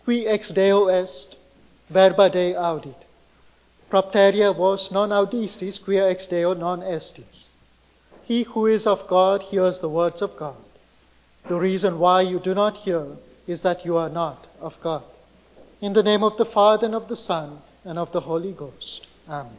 Qui ex Deo est, verba Dei audit. Propteria vos non audistis, quia ex Deo non estis. He who is of God hears the words of God. The reason why you do not hear is that you are not of God. In the name of the Father, and of the Son, and of the Holy Ghost. Amen.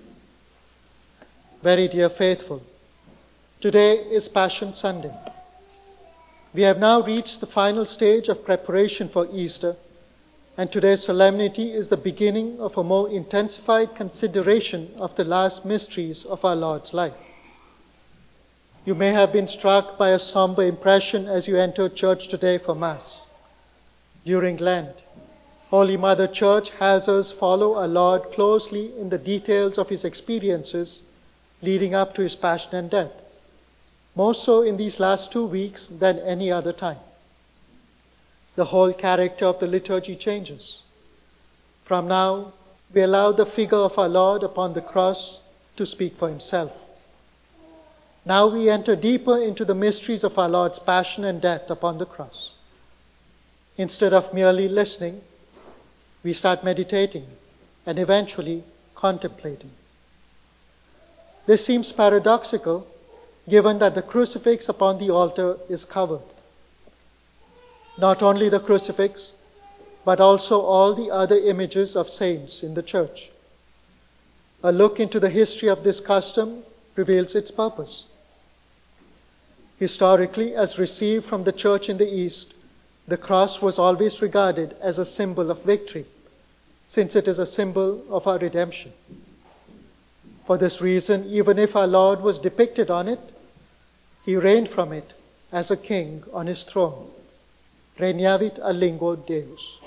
Very dear faithful, today is Passion Sunday. We have now reached the final stage of preparation for Easter, and today's solemnity is the beginning of a more intensified consideration of the last mysteries of our Lord's life. You may have been struck by a somber impression as you entered church today for Mass. During Lent, Holy Mother Church has us follow our Lord closely in the details of his experiences leading up to his passion and death, more so in these last 2 weeks than any other time. The whole character of the liturgy changes. From now, we allow the figure of our Lord upon the cross to speak for himself. Now we enter deeper into the mysteries of our Lord's passion and death upon the cross. Instead of merely listening, we start meditating and eventually contemplating. This seems paradoxical, given that the crucifix upon the altar is covered. Not only the crucifix, but also all the other images of saints in the church. A look into the history of this custom reveals its purpose. Historically, as received from the church in the East, the cross was always regarded as a symbol of victory, since it is a symbol of our redemption. For this reason, even if our Lord was depicted on it, he reigned from it as a king on his throne. Regnavit a lingo Deus.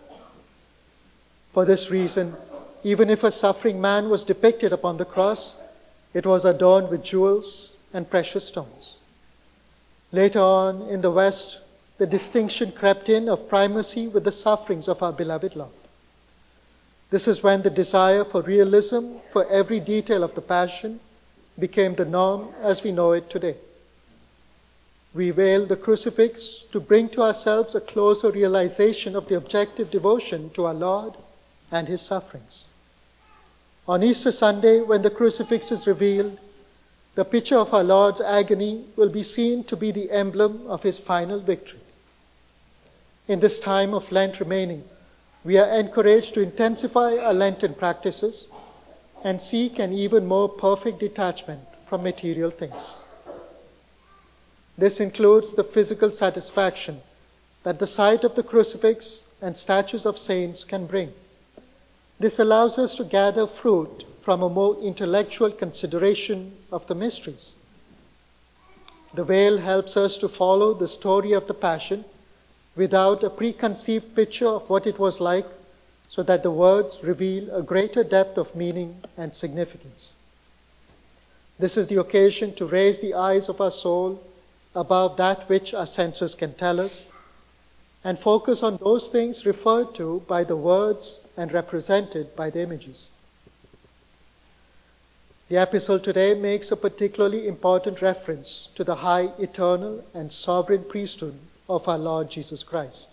For this reason, even if a suffering man was depicted upon the cross, it was adorned with jewels and precious stones. Later on, in the West, the distinction crept in of primacy with the sufferings of our beloved Lord. This is when the desire for realism for every detail of the Passion became the norm as we know it today. We veil the crucifix to bring to ourselves a closer realization of the objective devotion to our Lord and his sufferings. On Easter Sunday, when the crucifix is revealed, the picture of our Lord's agony will be seen to be the emblem of his final victory. In this time of Lent remaining, we are encouraged to intensify our Lenten practices and seek an even more perfect detachment from material things. This includes the physical satisfaction that the sight of the crucifix and statues of saints can bring. This allows us to gather fruit from a more intellectual consideration of the mysteries. The veil helps us to follow the story of the Passion without a preconceived picture of what it was like, so that the words reveal a greater depth of meaning and significance. This is the occasion to raise the eyes of our soul above that which our senses can tell us, and focus on those things referred to by the words and represented by the images. The epistle today makes a particularly important reference to the high, eternal, and sovereign priesthood of our Lord Jesus Christ.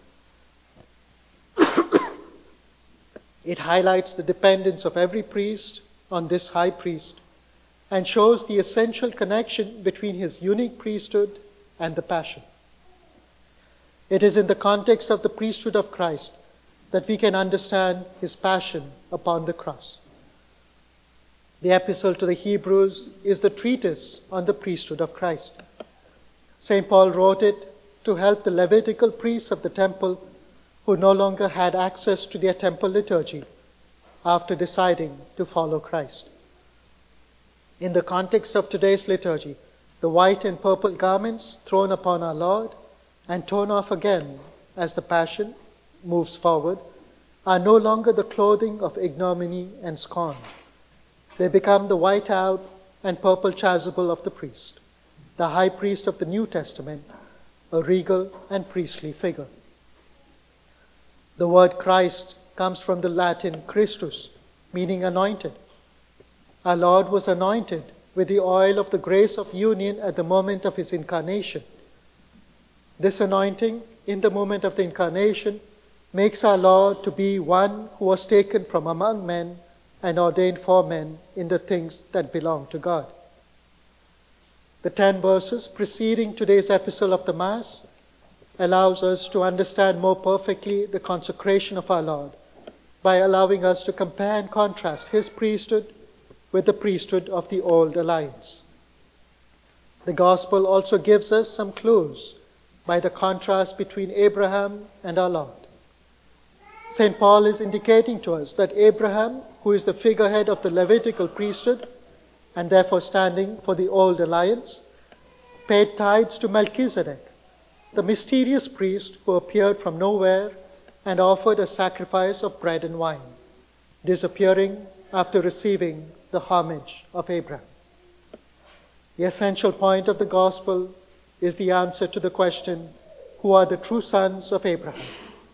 It highlights the dependence of every priest on this high priest and shows the essential connection between his unique priesthood and the Passion. It is in the context of the priesthood of Christ that we can understand his passion upon the cross. The epistle to the Hebrews is the treatise on the priesthood of Christ. St. Paul wrote it to help the Levitical priests of the temple who no longer had access to their temple liturgy after deciding to follow Christ. In the context of today's liturgy, the white and purple garments thrown upon our Lord and torn off again as the Passion moves forward are no longer the clothing of ignominy and scorn. They become the white alb and purple chasuble of the priest, the high priest of the New Testament, a regal and priestly figure. The word Christ comes from the Latin Christus, meaning anointed. Our Lord was anointed with the oil of the grace of union at the moment of his incarnation. This anointing, in the moment of the incarnation, makes our Lord to be one who was taken from among men and ordained for men in the things that belong to God. The 10 verses preceding today's epistle of the Mass allows us to understand more perfectly the consecration of our Lord by allowing us to compare and contrast his priesthood with the priesthood of the old alliance. The Gospel also gives us some clues by the contrast between Abraham and our Lord. St. Paul is indicating to us that Abraham, who is the figurehead of the Levitical priesthood and therefore standing for the old alliance, paid tithes to Melchizedek, the mysterious priest who appeared from nowhere and offered a sacrifice of bread and wine, disappearing after receiving the homage of Abraham. The essential point of the Gospel is the answer to the question, who are the true sons of Abraham?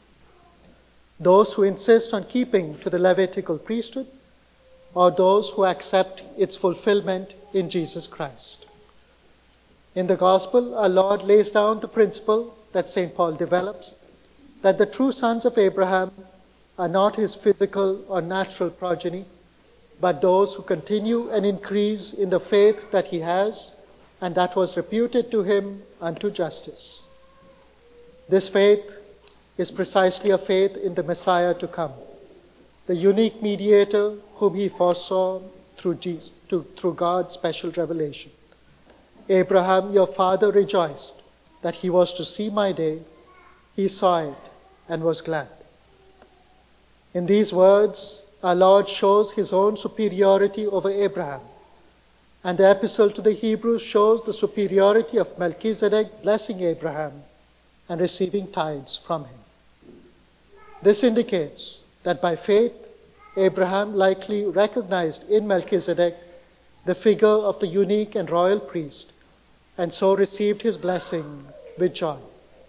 Those who insist on keeping to the Levitical priesthood, or those who accept its fulfillment in Jesus Christ? In the Gospel, our Lord lays down the principle that St. Paul develops, that the true sons of Abraham are not his physical or natural progeny, but those who continue and increase in the faith that he has and that was reputed to him unto justice. This faith is precisely a faith in the Messiah to come, the unique mediator whom he foresaw through God's special revelation. Abraham, your father, rejoiced that he was to see my day. He saw it and was glad. In these words, our Lord shows his own superiority over Abraham, and the epistle to the Hebrews shows the superiority of Melchizedek blessing Abraham and receiving tithes from him. This indicates that by faith, Abraham likely recognized in Melchizedek the figure of the unique and royal priest, and so received his blessing with joy.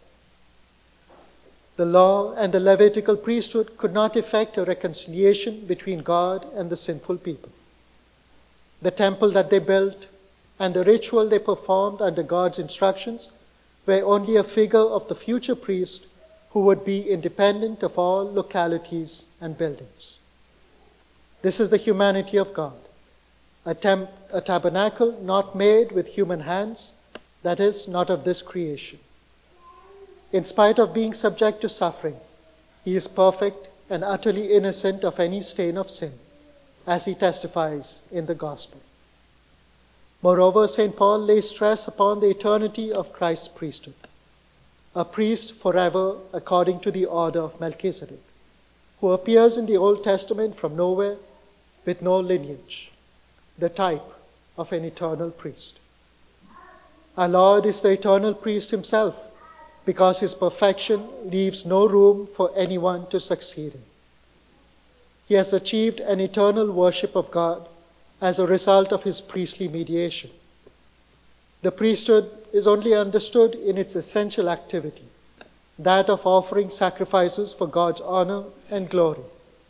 The law and the Levitical priesthood could not effect a reconciliation between God and the sinful people. The temple that they built and the ritual they performed under God's instructions were only a figure of the future priest who would be independent of all localities and buildings. This is the humanity of God, a tabernacle not made with human hands, that is, not of this creation. In spite of being subject to suffering, he is perfect and utterly innocent of any stain of sin, as he testifies in the Gospel. Moreover, St. Paul lays stress upon the eternity of Christ's priesthood, a priest forever according to the order of Melchizedek, who appears in the Old Testament from nowhere with no lineage, the type of an eternal priest. Our Lord is the eternal priest himself, because his perfection leaves no room for anyone to succeed him. He has achieved an eternal worship of God as a result of his priestly mediation. The priesthood is only understood in its essential activity, that of offering sacrifices for God's honor and glory.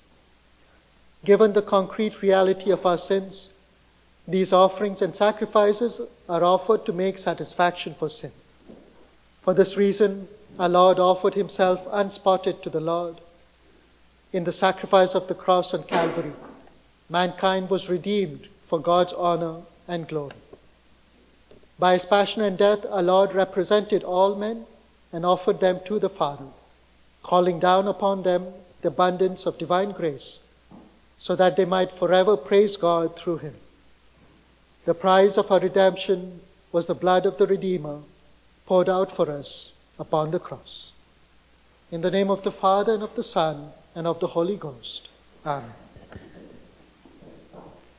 Given the concrete reality of our sins, these offerings and sacrifices are offered to make satisfaction for sin. For this reason, our Lord offered himself unspotted to the Lord. In the sacrifice of the cross on Calvary, mankind was redeemed for God's honor and glory. By his passion and death, our Lord represented all men and offered them to the Father, calling down upon them the abundance of divine grace, so that they might forever praise God through him. The price of our redemption was the blood of the Redeemer, poured out for us upon the cross. In the name of the Father, and of the Son, and of the Holy Ghost. Amen.